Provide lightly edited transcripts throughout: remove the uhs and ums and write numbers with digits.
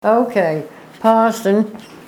Okay, Parson,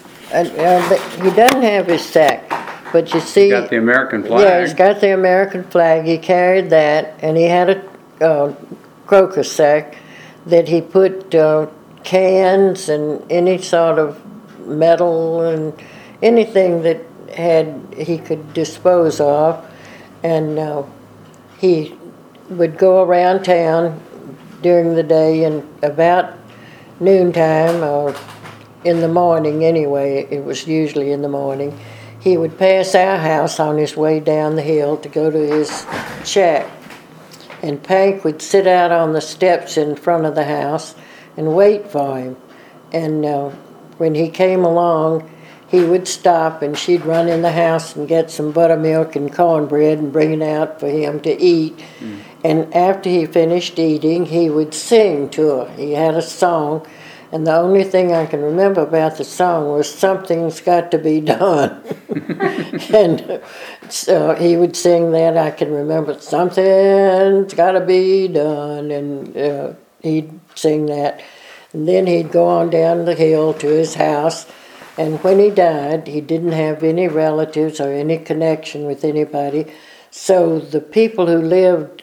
he doesn't have his sack, but you see... He's got the American flag. Yeah, he's got the American flag. He carried that, and he had a crocus sack that he put cans and any sort of metal and anything that he could dispose of, and he would go around town during the day, and about noontime or in the morning anyway, it was usually in the morning, he would pass our house on his way down the hill to go to his shack. And Pank would sit out on the steps in front of the house and wait for him. And when he came along, he would stop and she'd run in the house and get some buttermilk and cornbread and bring it out for him to eat. And after he finished eating, he would sing to her. He had a song, and the only thing I can remember about the song was "Something's Got to Be Done." And so he would sing that. I can remember, "Something's got to be done," and he'd sing that. And then he'd go on down the hill to his house, and when he died, he didn't have any relatives or any connection with anybody, so the people who lived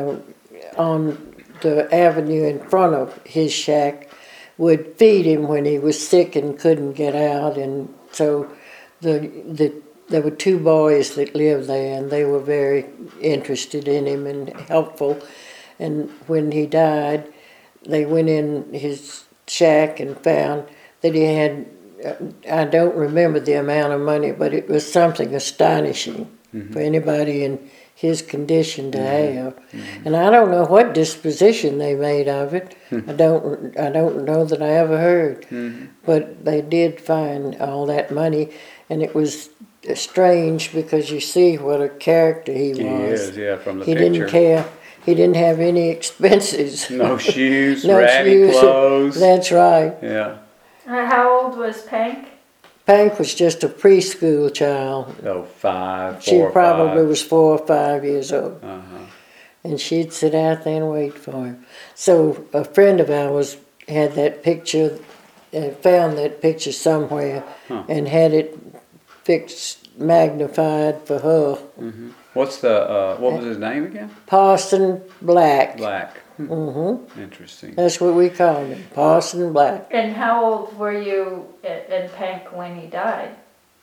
on the avenue in front of his shack would feed him when he was sick and couldn't get out. And so there were two boys that lived there, and they were very interested in him and helpful. And when he died, they went in his shack and found that he had, I don't remember the amount of money, but it was something astonishing for anybody in his condition to have. And I don't know what disposition they made of it. I don't know that I ever heard. But they did find all that money, and it was strange because you see what a character he was. He is, yeah, from the he picture. Didn't care. He didn't have any expenses. No shoes, no ratty shoes. clothes. That's right. Yeah. How old was Pank? Pank was just a preschool child. Oh, 4 She or probably 5. was 4 or 5 years old. Uh-huh. And she'd sit out there and wait for him. So a friend of ours had that picture, found that picture somewhere, and had it fixed, magnified for her. What's the, what was his name again? Parson Black. Black. Interesting. That's what we called him, Parson Black. And how old were you in Pank when he died?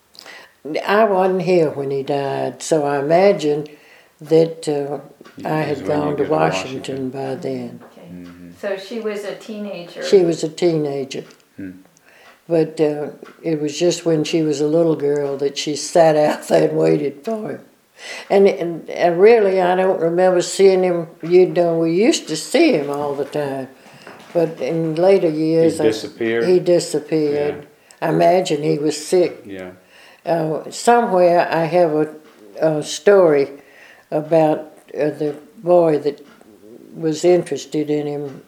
I wasn't here when he died, so I imagine that I had gone to Washington by then. Okay. So she was a teenager. She was a teenager. But it was just when she was a little girl that she sat out there and waited for him. And really, I don't remember seeing him. You know, we used to see him all the time. But in later years... He disappeared? He disappeared. Yeah. I imagine he was sick. Yeah. Somewhere I have a story about the boy that was interested in him.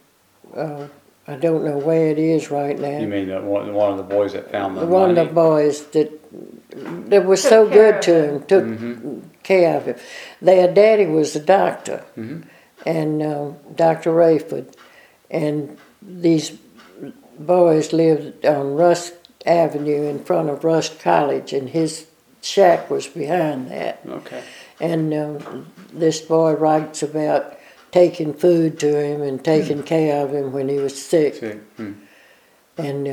I don't know where it is right now. You mean one of the boys that found the one money? Of the boys that was so good to him, took care of him. Their daddy was a doctor, and Dr. Rayford, and these boys lived on Rusk Avenue in front of Rusk College, and his shack was behind that. Okay. And this boy writes about taking food to him and taking care of him when he was sick. And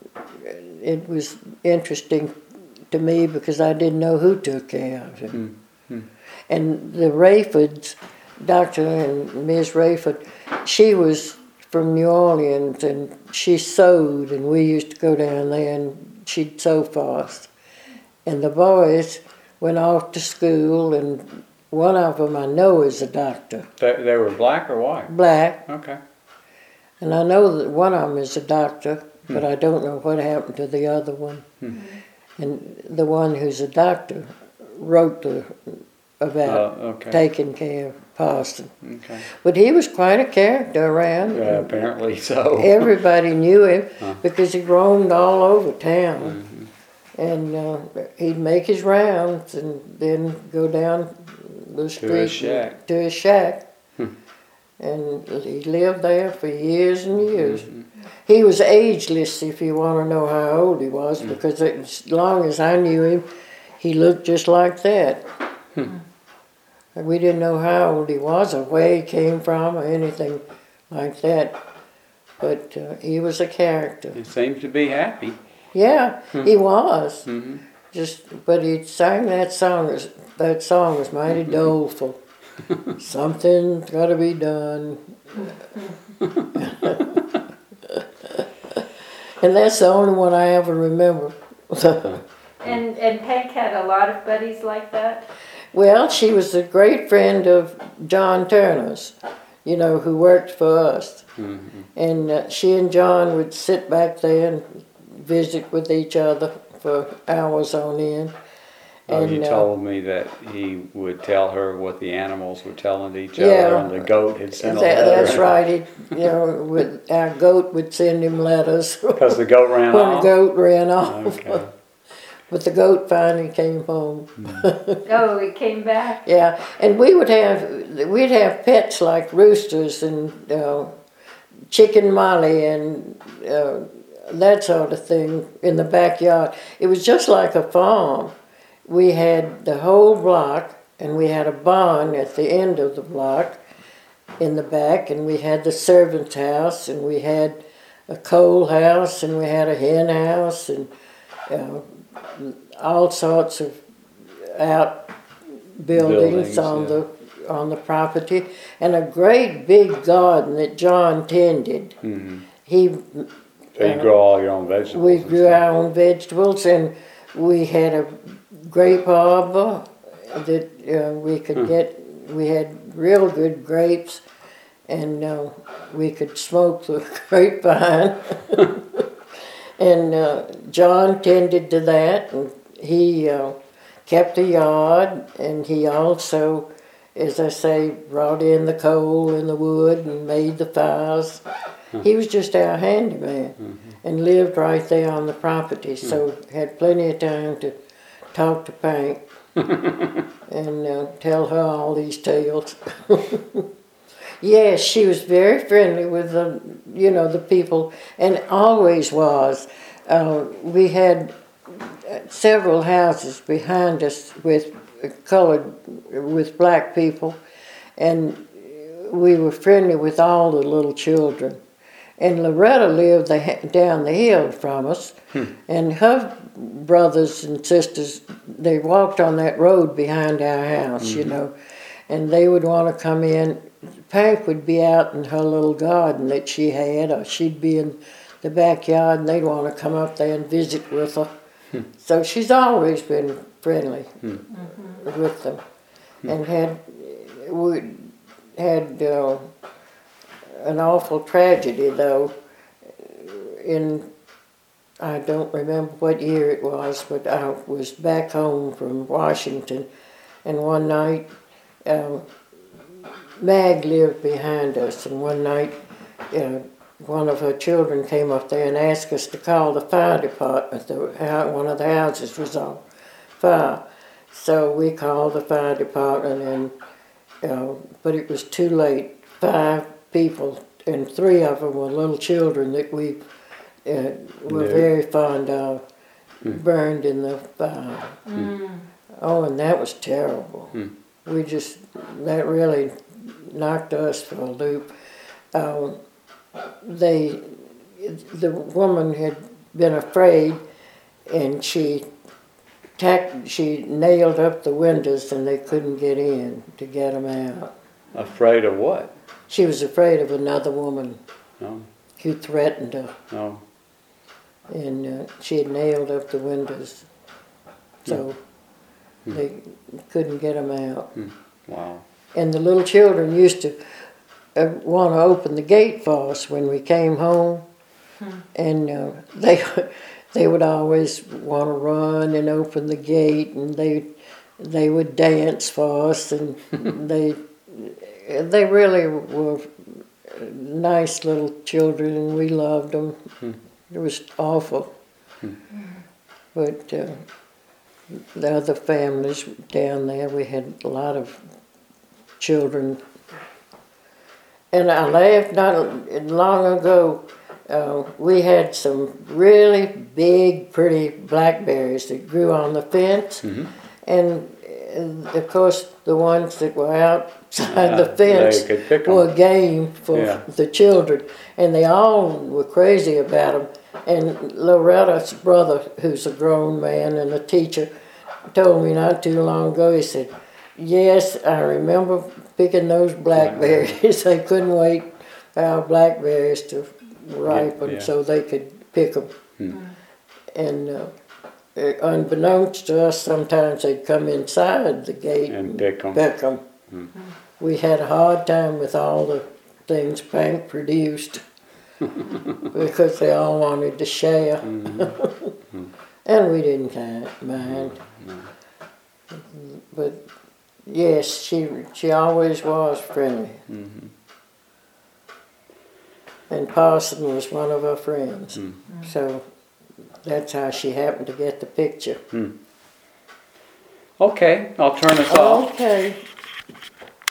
it was interesting to me because I didn't know who took care of him. And the Rayfords, Dr. and Ms. Rayford, she was from New Orleans, and she sewed, and we used to go down there and she'd sew for us. And the boys went off to school, and one of them I know is a doctor. They were black or white? Black. Okay. And I know that one of them is a doctor, but I don't know what happened to the other one. And the one who's a doctor wrote about taking care of Parson. Okay. But he was quite a character around. Yeah, apparently so. Everybody knew him because he roamed all over town. And he'd make his rounds and then go down the street to his shack. To his shack. And he lived there for years and years. He was ageless, if you want to know how old he was, because as long as I knew him, he looked just like that. We didn't know how old he was or where he came from or anything like that. But he was a character. He seems to be happy. Yeah, he was. Mm-hmm. But he sang that song. That song was mighty doleful. Something's got to be done. And that's the only one I ever remember. And Hank had a lot of buddies like that? Well, she was a great friend of John Turner's, you know, who worked for us. Mm-hmm. And she and John would sit back there and visit with each other for hours on end. Oh, And, you told me that he would tell her what the animals were telling each other, and the goat had sent a letter. That's right. Our goat would send him letters. Because the goat ran when off? the goat ran off. Okay. But the goat finally came home. Oh, he came back? Yeah, and we'd have pets like roosters and chicken molly and that sort of thing in the backyard. It was just like a farm. We had the whole block, and we had a barn at the end of the block in the back, and we had the servant's house, and we had a coal house, and we had a hen house, and all sorts of outbuildings on the property, and a great big garden that John tended. Mm-hmm. So you grow all your own vegetables? We grew our own vegetables, and we had a grape arbor that we could get. We had real good grapes, and we could smoke the grapevine. And John tended to that, and he kept a yard, and he also, as I say, brought in the coal and the wood and made the fires. He was just our handyman and lived right there on the property, so had plenty of time to talk to Pank and tell her all these tales. Yes, she was very friendly with the people, and always was. We had several houses behind us with black people, and we were friendly with all the little children. And Loretta lived down the hill from us, and her brothers and sisters, they walked on that road behind our house, and they would want to come in. Pank would be out in her little garden that she had, or she'd be in the backyard, and they'd want to come up there and visit with her. So she's always been friendly with them, and had an awful tragedy, though, I don't remember what year it was, but I was back home from Washington, and one night, Mag lived behind us, and one night, one of her children came up there and asked us to call the fire department. One of the houses was on fire. So we called the fire department, but it was too late. 5 people, and 3 of them were little children that we were very fond of, burned in the fire. Oh, and that was terrible. That really knocked us for a loop. The woman had been afraid, and she nailed up the windows, and they couldn't get in to get them out. Afraid of what? She was afraid of another woman Oh. who threatened her, Oh. and she had nailed up the windows, so they couldn't get them out. Wow. And the little children used to want to open the gate for us when we came home, and they would always want to run and open the gate, and they would dance for us, and they really were nice little children, and we loved them. It was awful, but the other families down there, we had a lot of children. And I laughed not long ago. We had some really big, pretty blackberries that grew on the fence, and of course the ones that were outside the fence they could pick 'em. were game for Yeah. the children, and they all were crazy about them. And Loretta's brother, who's a grown man and a teacher, told me not too long ago. He said, "Yes, I remember picking those blackberries. They couldn't wait for our blackberries to ripen Yeah. so they could pick them." And unbeknownst to us, sometimes they'd come inside the gate And pick 'em. Pick 'em. We had a hard time with all the things Pank produced because they all wanted to share, and we didn't mind. But yes, she always was friendly. And Parson was one of her friends, so that's how she happened to get the picture. Okay, I'll turn us off. Okay.